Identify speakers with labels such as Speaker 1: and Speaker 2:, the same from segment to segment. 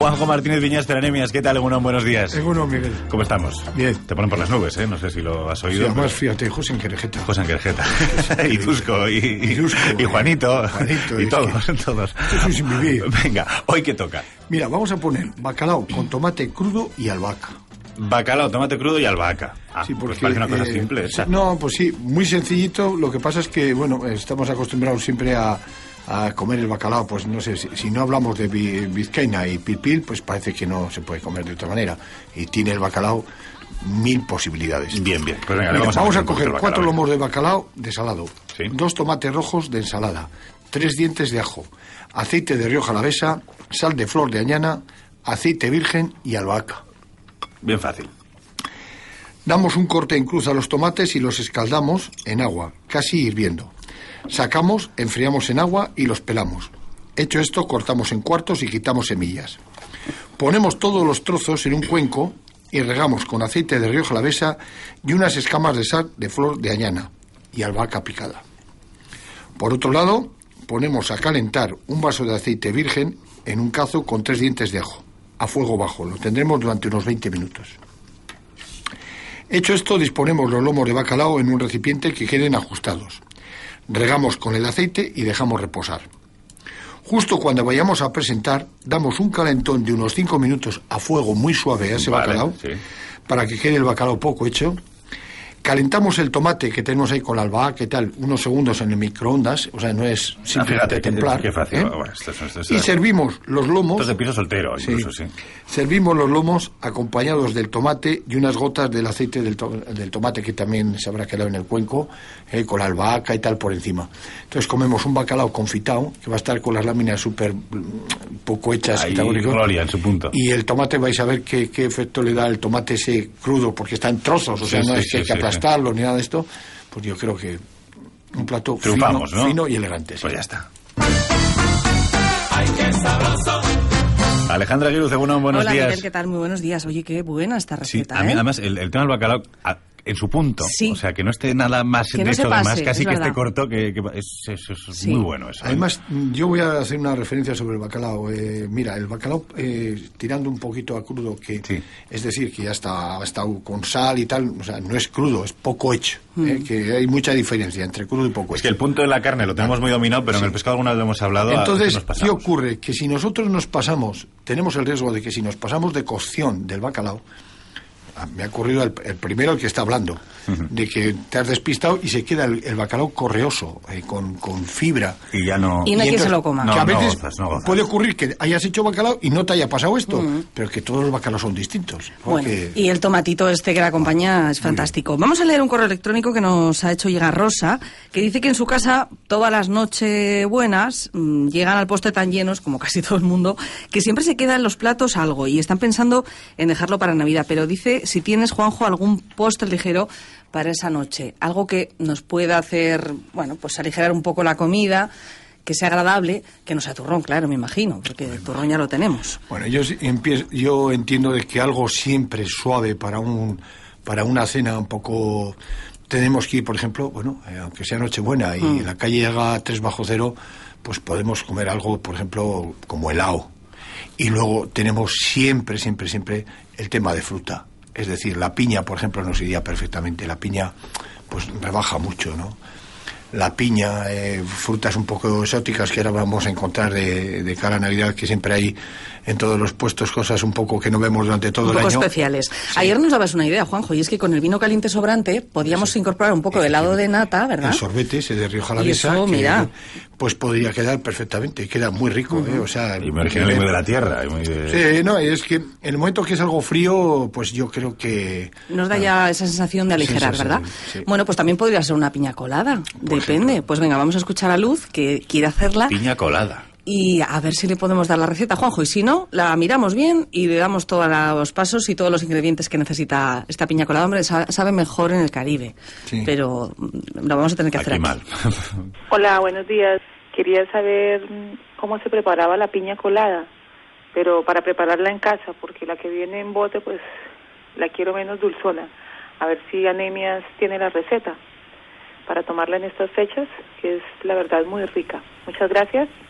Speaker 1: Juanjo Martínez Viñas, Teranemias, ¿qué tal? Buenos días.
Speaker 2: Miguel.
Speaker 1: ¿Cómo estamos?
Speaker 2: Bien.
Speaker 1: Te ponen por las nubes, ¿eh? No sé si lo has oído.
Speaker 2: Sí, además, fíjate, José en Querejeta.
Speaker 1: Y Tusco, y Juanito. Y todos.
Speaker 2: Esto es sin vivir.
Speaker 1: Venga, ¿hoy qué toca?
Speaker 2: Mira, vamos a poner bacalao con tomate crudo y albahaca.
Speaker 1: Bacalao, tomate crudo y albahaca.
Speaker 2: Sí, porque,
Speaker 1: pues parece una cosa simple.
Speaker 2: No, pues sí, muy sencillito. Lo que pasa es que, bueno, estamos acostumbrados siempre a comer el bacalao, pues no sé, si no hablamos de vizcaína y pilpil, pues parece que no se puede comer de otra manera. Y tiene el bacalao 1000 posibilidades.
Speaker 1: Bien. Pues venga,
Speaker 2: mira, vamos a coger 4
Speaker 1: lomos
Speaker 2: lomos de bacalao desalado,
Speaker 1: ¿sí?
Speaker 2: 2 tomates rojos de ensalada, 3 dientes de ajo, aceite de Rioja Alavesa, sal de flor de añana, aceite virgen y albahaca.
Speaker 1: Bien fácil.
Speaker 2: Damos un corte en cruz a los tomates y los escaldamos en agua, casi hirviendo. Sacamos, enfriamos en agua y los pelamos. Hecho esto, cortamos en cuartos y quitamos semillas. Ponemos todos los trozos en un cuenco y regamos con aceite de Rioja Alavesa y unas escamas de sal de flor de añana y albahaca picada. Por otro lado, ponemos a calentar un vaso de aceite virgen en un cazo con 3 dientes de ajo, a fuego bajo. Lo tendremos durante unos 20 minutos. Hecho esto, disponemos los lomos de bacalao en un recipiente que queden ajustados. Regamos con el aceite y dejamos reposar. Justo cuando vayamos a presentar, damos un calentón de unos 5 minutos a fuego muy suave a ese bacalao, sí, para que quede el bacalao poco hecho. Calentamos el tomate que tenemos ahí con la albahaca y tal, unos segundos en el microondas, o sea, no es simplemente templar.
Speaker 1: Qué fácil. Bueno,
Speaker 2: y servimos los lomos.
Speaker 1: Esto es de piso soltero, incluso, sí.
Speaker 2: Servimos los lomos acompañados del tomate y unas gotas del aceite del tomate que también se habrá quedado en el cuenco, con la albahaca y tal por encima. Entonces comemos un bacalao confitado, que va a estar con las láminas súper poco hechas.
Speaker 1: Ahí, gloria en su punto.
Speaker 2: Y el tomate, vais a ver qué efecto le da el tomate ese crudo, porque está en trozos, o sea, no es que hay que aplastarlo ni nada de esto. Pues yo creo que un plato fino y elegante.
Speaker 1: Pues ya está. ¡Ay, qué sabroso! Alejandra Guiruce, buenos días.
Speaker 3: Hola, Miguel, ¿qué tal? Muy buenos días. Oye, qué buena esta receta,
Speaker 1: sí, a mí, además, el tema del bacalao, en su punto,
Speaker 3: sí,
Speaker 1: o sea, que no esté nada más
Speaker 3: que
Speaker 1: de
Speaker 3: no
Speaker 1: hecho, además, casi que
Speaker 3: verdad.
Speaker 1: esté corto, que es
Speaker 3: sí,
Speaker 1: muy bueno eso.
Speaker 2: Además, yo voy a hacer una referencia sobre el bacalao. Mira, el bacalao, tirando un poquito a crudo, que sí, es decir, que ya ha estado con sal y tal, o sea, no es crudo, es poco hecho. Que hay mucha diferencia entre crudo y poco hecho.
Speaker 1: Es que el punto de la carne lo tenemos muy dominado, pero sí, en el pescado alguna vez lo hemos hablado.
Speaker 2: Entonces, ¿qué ocurre? Que si nosotros nos pasamos, tenemos el riesgo de que si nos pasamos de cocción del bacalao, me ha ocurrido el primero, el que está hablando, de que te has despistado y se queda el bacalao correoso, con fibra.
Speaker 1: Y ya no...
Speaker 3: Y no hay quien se lo coma.
Speaker 2: Que a veces
Speaker 1: gozas.
Speaker 2: Puede ocurrir que hayas hecho bacalao y no te haya pasado esto, pero que todos los bacalaos son distintos.
Speaker 3: Bueno, y el tomatito este que la acompaña es fantástico. Vamos a leer un correo electrónico que nos ha hecho llegar Rosa, que dice que en su casa todas las nochebuenas llegan al postre tan llenos, como casi todo el mundo, que siempre se queda en los platos algo y están pensando en dejarlo para Navidad. Pero dice, si tienes, Juanjo, algún postre ligero para esa noche, algo que nos pueda hacer, bueno, pues aligerar un poco la comida, que sea agradable, que no sea turrón, claro, me imagino, porque el turrón ya lo tenemos.
Speaker 2: Bueno, yo entiendo de que algo siempre suave para una cena un poco... Tenemos que ir, por ejemplo, bueno, aunque sea Nochebuena y la calle llega a 3 bajo cero, pues podemos comer algo, por ejemplo, como helado. Y luego tenemos siempre el tema de fruta. Es decir, la piña, por ejemplo, nos iría perfectamente. La piña, pues rebaja mucho, ¿no? La piña, frutas un poco exóticas que ahora vamos a encontrar de cara a Navidad, que siempre hay en todos los puestos cosas un poco que no vemos durante todo el año.
Speaker 3: Un poco especiales. Sí. Ayer nos dabas una idea, Juanjo, y es que con el vino caliente sobrante podíamos incorporar un poco de helado de nata, ¿verdad?
Speaker 2: El sorbete ese de Rioja Alavesa, que mira, pues podría quedar perfectamente, queda muy rico, o sea...
Speaker 1: Y muy de la tierra.
Speaker 2: Sí, no, es que en el momento que es algo frío, pues yo creo que...
Speaker 3: Nos da ya esa sensación de aligerar, ¿verdad? Sí. Bueno, pues también podría ser una piña colada, depende. Ejemplo. Pues venga, vamos a escuchar a Luz, que quiere hacerla.
Speaker 1: Piña colada.
Speaker 3: Y a ver si le podemos dar la receta, Juanjo. Y si no, la miramos bien y le damos todos los pasos y todos los ingredientes que necesita esta piña colada. Hombre, sabe mejor en el Caribe, sí, pero lo vamos a tener que hacer aquí.
Speaker 1: Mal.
Speaker 4: Hola, buenos días. Quería saber cómo se preparaba la piña colada, pero para prepararla en casa, porque la que viene en bote, pues la quiero menos dulzona. A ver si Anemias tiene la receta para tomarla en estas fechas, que es la verdad muy rica. Muchas gracias.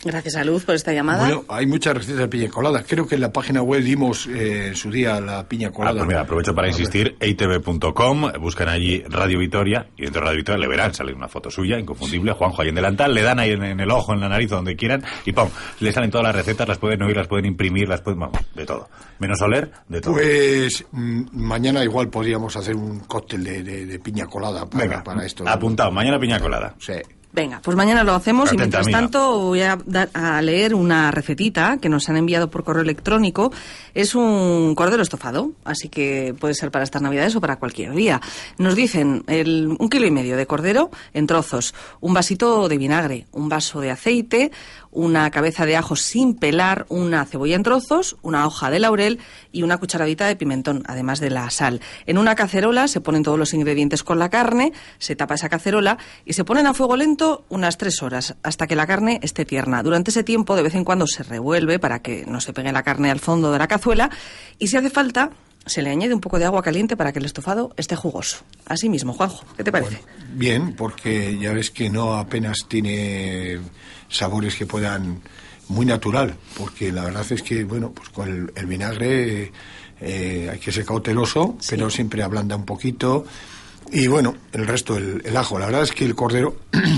Speaker 3: Gracias a Luz por esta llamada.
Speaker 2: Bueno, hay muchas recetas de piña colada. Creo que en la página web dimos en su día la piña colada.
Speaker 1: Pues mira, aprovecho para insistir, eitv.com, buscan allí Radio Vitoria, y dentro de Radio Vitoria le verán, sale una foto suya, inconfundible, Juanjo ahí en delantal, le dan ahí en el ojo, en la nariz, donde quieran, y ¡pum!, le salen todas las recetas, las pueden oír, las pueden imprimir, las pueden... Vamos, de todo. Menos oler, de todo.
Speaker 2: Pues mañana igual podríamos hacer un cóctel de piña colada para esto.
Speaker 1: Apuntado, mañana piña colada.
Speaker 2: Sí.
Speaker 3: Venga, pues mañana lo hacemos.
Speaker 1: Atenta,
Speaker 3: y mientras
Speaker 1: amiga.
Speaker 3: tanto voy a leer una recetita que nos han enviado por correo electrónico. Es un cordero estofado, así que puede ser para estas navidades o para cualquier día. Nos dicen 1,5 kilos de cordero en trozos, un vasito de vinagre, un vaso de aceite, una cabeza de ajo sin pelar, una cebolla en trozos, una hoja de laurel y una cucharadita de pimentón, además de la sal. En una cacerola se ponen todos los ingredientes con la carne, se tapa esa cacerola y se ponen a fuego lento unas 3 horas, hasta que la carne esté tierna. Durante ese tiempo, de vez en cuando se revuelve para que no se pegue la carne al fondo de la cazuela, y si hace falta, se le añade un poco de agua caliente para que el estofado esté jugoso. Así mismo, Juanjo, ¿qué te parece?
Speaker 2: Bueno, bien, porque ya ves que no apenas tiene sabores que puedan... Muy natural, porque la verdad es que, bueno, pues con el vinagre hay que ser cauteloso, sí, pero siempre ablanda un poquito. Y bueno, el resto, el ajo. La verdad es que el cordero,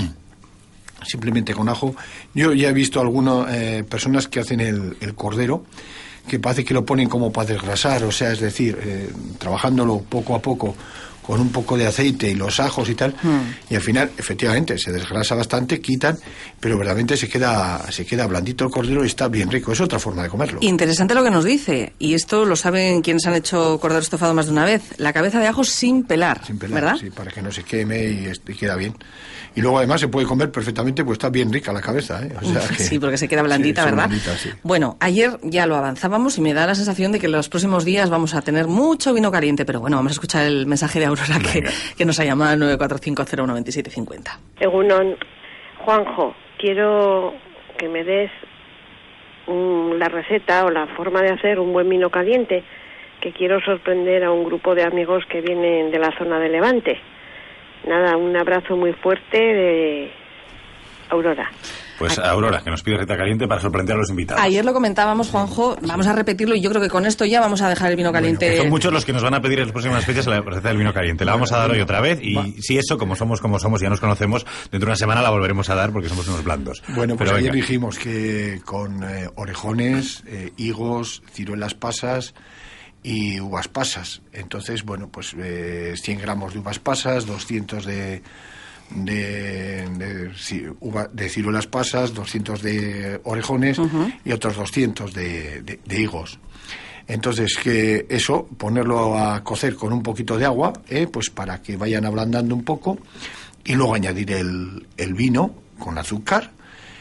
Speaker 2: simplemente con ajo... Yo ya he visto algunas personas que hacen el cordero, que parece que lo ponen como para desgrasar, o sea, es decir, trabajándolo poco a poco, con un poco de aceite y los ajos y tal, y al final, efectivamente, se desgrasa bastante, quitan, pero verdaderamente se queda blandito el cordero y está bien rico. Es otra forma de comerlo.
Speaker 3: Interesante lo que nos dice, y esto lo saben quienes han hecho cordero estofado más de una vez, la cabeza de ajo sin pelar, ¿verdad?
Speaker 2: Sí, para que no se queme y queda bien. Y luego además se puede comer perfectamente, pues está bien rica la cabeza, ¿eh? O sea que,
Speaker 3: sí, porque se queda blandita,
Speaker 2: sí,
Speaker 3: ¿verdad?
Speaker 2: Blandita, sí.
Speaker 3: Bueno, ayer ya lo avanzábamos y me da la sensación de que en los próximos días vamos a tener mucho vino caliente, pero bueno, vamos a escuchar el mensaje de Aurora que nos ha llamado al 945012750.
Speaker 5: Egunon, Juanjo, quiero que me des la receta o la forma de hacer un buen vino caliente, que quiero sorprender a un grupo de amigos que vienen de la zona de Levante. Nada, un abrazo muy fuerte de Aurora.
Speaker 1: Pues Aurora, que nos pide receta caliente para sorprender a los invitados.
Speaker 3: Ayer lo comentábamos, Juanjo, vamos a repetirlo y yo creo que con esto ya vamos a dejar el vino caliente.
Speaker 1: Bueno, son muchos los que nos van a pedir en las próximas fechas la receta del vino caliente. La vamos a dar hoy otra vez y si eso, como somos, ya nos conocemos, dentro de una semana la volveremos a dar porque somos unos blandos.
Speaker 2: Bueno, pues
Speaker 1: pero
Speaker 2: ayer dijimos que con orejones, higos, ciruelas pasas y uvas pasas. Entonces, bueno, pues 100 gramos de uvas pasas, 200 de ciruelas pasas, 200 de orejones y otros 200 de higos. Entonces, que eso, ponerlo a cocer con un poquito de agua, pues para que vayan ablandando un poco, y luego añadir el vino con azúcar,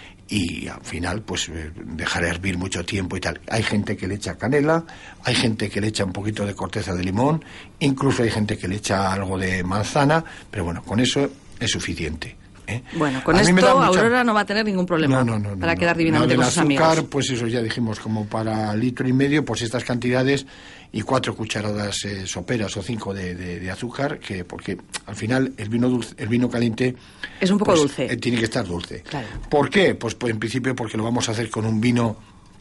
Speaker 2: y al final pues dejar hervir mucho tiempo y tal. Hay gente que le echa canela, hay gente que le echa un poquito de corteza de limón, incluso hay gente que le echa algo de manzana, pero bueno, con eso es suficiente.
Speaker 3: Bueno, con esto Aurora no va a tener ningún problema para quedar divinamente con sus amigos.
Speaker 2: Azúcar, pues eso ya dijimos, como para 1,5 litros, pues estas cantidades, y 4 cucharadas soperas o 5 de azúcar, porque al final el vino caliente
Speaker 3: es un poco
Speaker 2: pues,
Speaker 3: dulce.
Speaker 2: Tiene que estar dulce.
Speaker 3: Claro.
Speaker 2: ¿Por qué? Pues en principio porque lo vamos a hacer con un vino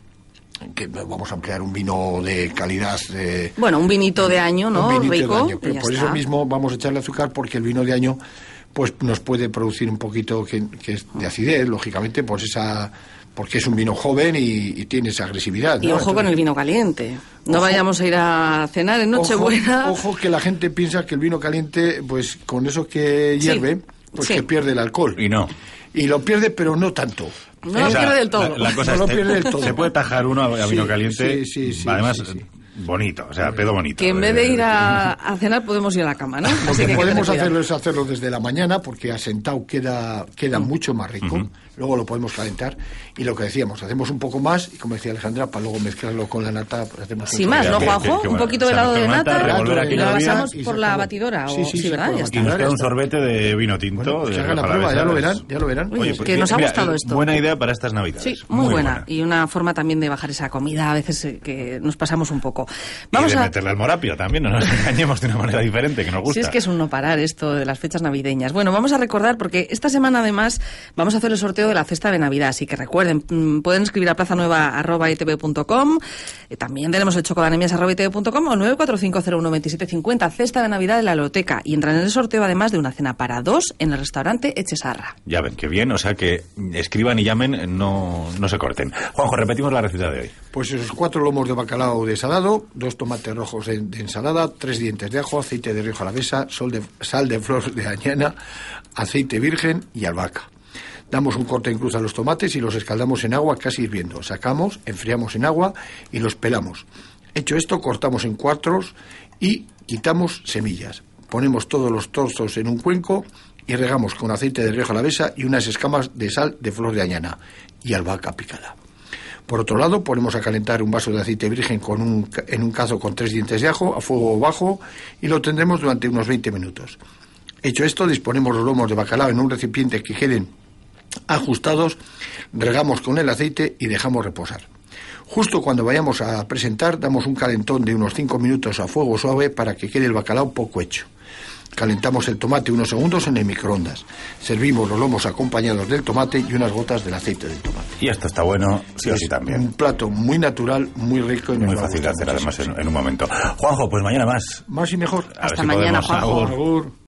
Speaker 2: que vamos a emplear un vino de calidad.
Speaker 3: Bueno, un vinito de año, ¿no?
Speaker 2: Un vinito
Speaker 3: rico.
Speaker 2: De año. Pero por eso mismo vamos a echarle azúcar, porque el vino de año pues nos puede producir un poquito que es de acidez, lógicamente, pues porque es un vino joven y tiene esa agresividad, ¿no?
Speaker 3: Y ojo con el vino caliente. No vayamos a ir a cenar en Nochebuena.
Speaker 2: Ojo que la gente piensa que el vino caliente, pues con eso que hierve, pues que pierde el alcohol.
Speaker 1: Y no.
Speaker 2: Y lo pierde, pero no tanto.
Speaker 3: No lo pierde del todo.
Speaker 1: La cosa
Speaker 2: no lo pierde del todo.
Speaker 1: Se puede tajar uno a vino caliente,
Speaker 2: sí,
Speaker 1: además bonito, o sea, pedo bonito.
Speaker 3: Que en vez de ir a cenar podemos ir a la cama, ¿no?
Speaker 2: Lo que podemos hacerlo desde la mañana, porque asentado queda mucho más rico. Luego lo podemos calentar. Y lo que decíamos, hacemos un poco más, y como decía Alejandra, para luego mezclarlo con la nata. Pues hacemos
Speaker 3: sin más, ¿no, Juanjo? Un poquito de helado de nata, y lo pasamos por la batidora.
Speaker 2: Sí,
Speaker 3: ¿verdad?
Speaker 1: Y nos queda un sorbete de vino tinto.
Speaker 2: Pues que hagan la prueba, ya lo verán.
Speaker 3: Oye, pues que nos ha gustado esto.
Speaker 1: Buena idea para estas navidades.
Speaker 3: Sí, muy buena. Y una forma también de bajar esa comida, a veces que nos pasamos un poco.
Speaker 1: Vamos a meterle al morapio también, no nos engañemos de una manera diferente, que nos gusta.
Speaker 3: Sí, es que es un no parar esto de las fechas navideñas. Bueno, vamos a recordar, porque esta semana además vamos a hacer el sorteo sorteo de la cesta de Navidad. Así que recuerden, pueden escribir a plazanueva@itv.com. También tenemos el chocodanemias@itv.com o 945012750, cesta de Navidad de la Loteca. Y entran en el sorteo además de una cena para 2 en el restaurante Echesarra.
Speaker 1: Ya ven, qué bien, o sea que escriban y llamen, no se corten. Juanjo, repetimos la receta de hoy.
Speaker 2: Pues esos 4 lomos de bacalao desalado, 2 tomates rojos de ensalada, 3 dientes de ajo, aceite de Rioja Alavesa, sal de flor de añana, aceite virgen y albahaca. Damos un corte en cruz a los tomates y los escaldamos en agua casi hirviendo. Sacamos, enfriamos en agua y los pelamos. Hecho esto, cortamos en cuartos y quitamos semillas. Ponemos todos los trozos en un cuenco y regamos con aceite de Rioja Alavesa y unas escamas de sal de flor de añana y albahaca picada. Por otro lado, ponemos a calentar un vaso de aceite virgen en un cazo con 3 dientes de ajo a fuego bajo y lo tendremos durante unos 20 minutos. Hecho esto, disponemos los lomos de bacalao en un recipiente que queden ajustados, regamos con el aceite y dejamos reposar. Justo cuando vayamos a presentar, damos un calentón de unos 5 minutos a fuego suave para que quede el bacalao poco hecho. Calentamos el tomate unos segundos en el microondas. Servimos los lomos acompañados del tomate y unas gotas del aceite del tomate.
Speaker 1: Y esto está bueno, sí o sí también.
Speaker 2: Un plato muy natural, muy rico y
Speaker 1: muy fácil de hacer además en un momento. Juanjo, pues mañana más.
Speaker 2: Más y mejor.
Speaker 3: Hasta mañana, Juanjo.
Speaker 2: Agur.